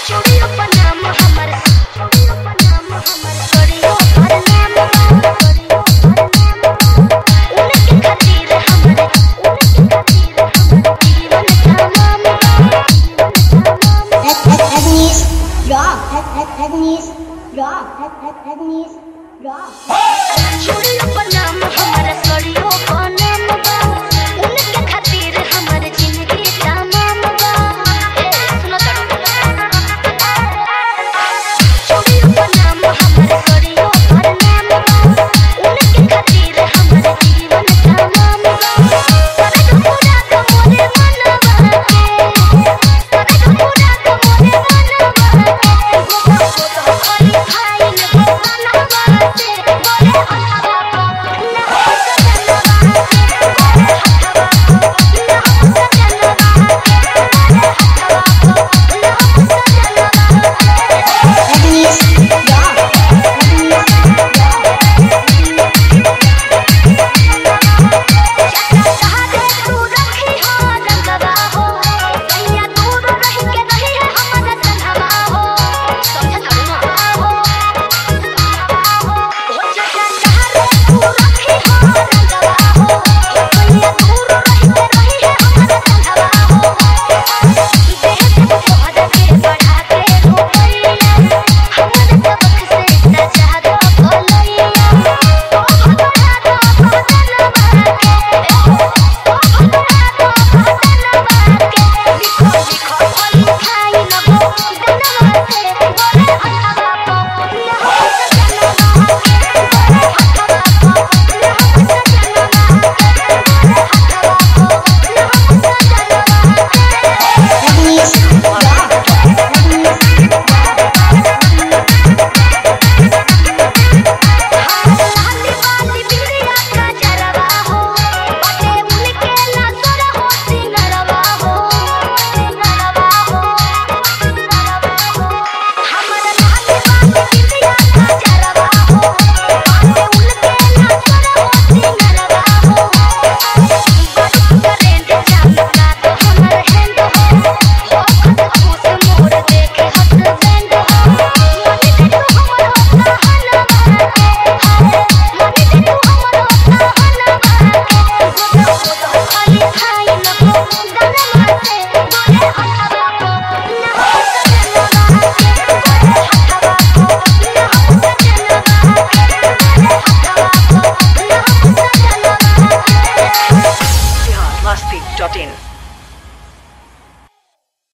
चूड़ियों पर नाम हमर चूड़ियों पर नाम उनके खातिर हमर जीवन तमाम Agnes drop Agnes drop चूड़ियों पर नाम हमर चूड़ियों पर नाम उनके खातिर हमर जिंदगी तमाम सुनो चूड़ियों पर नाम हमर चूड़ियों पर नाम उनके खातिर हमर जीवन तमाम पूरा कमोरे मनवा के पूरा कमोरे मनवा के खाली भाई ने बनवा से बोले